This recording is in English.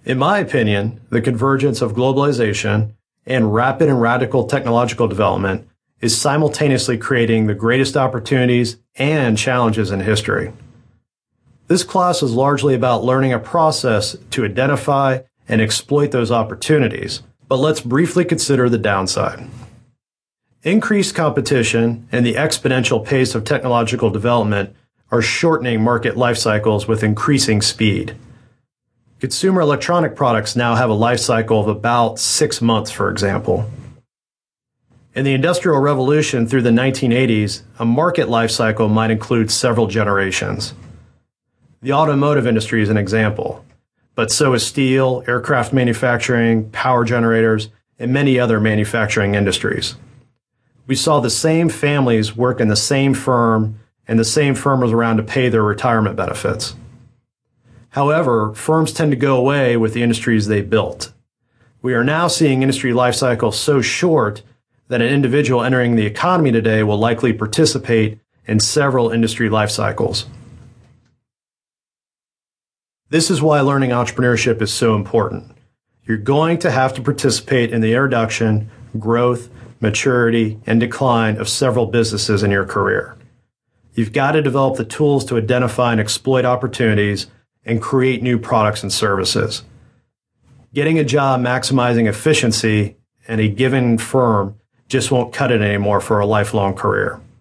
In my opinion, the convergence of globalization and rapid and radical technological development is simultaneously creating the greatest opportunities and challenges in history. This class is largely about learning a process to identify and exploit those opportunities, but let's briefly consider the downside. Increased competition and the exponential pace of technological development are shortening market life cycles with increasing speed. Consumer electronic products now have a life cycle of about 6 months, for example. In the Industrial Revolution through the 1980s, a market life cycle might include several generations. The automotive industry is an example, but so is steel, aircraft manufacturing, power generators, and many other manufacturing industries. We saw the same families work in the same firm, and the same firm was around to pay their retirement benefits. However, firms tend to go away with the industries they built. We are now seeing industry life cycles so short that an individual entering the economy today will likely participate in several industry life cycles. This is why learning entrepreneurship is so important. You're going to have to participate in the introduction, growth, maturity, and decline of several businesses in your career. You've got to develop the tools to identify and exploit opportunities and create new products and services. Getting a job maximizing efficiency in a given firm just won't cut it anymore for a lifelong career.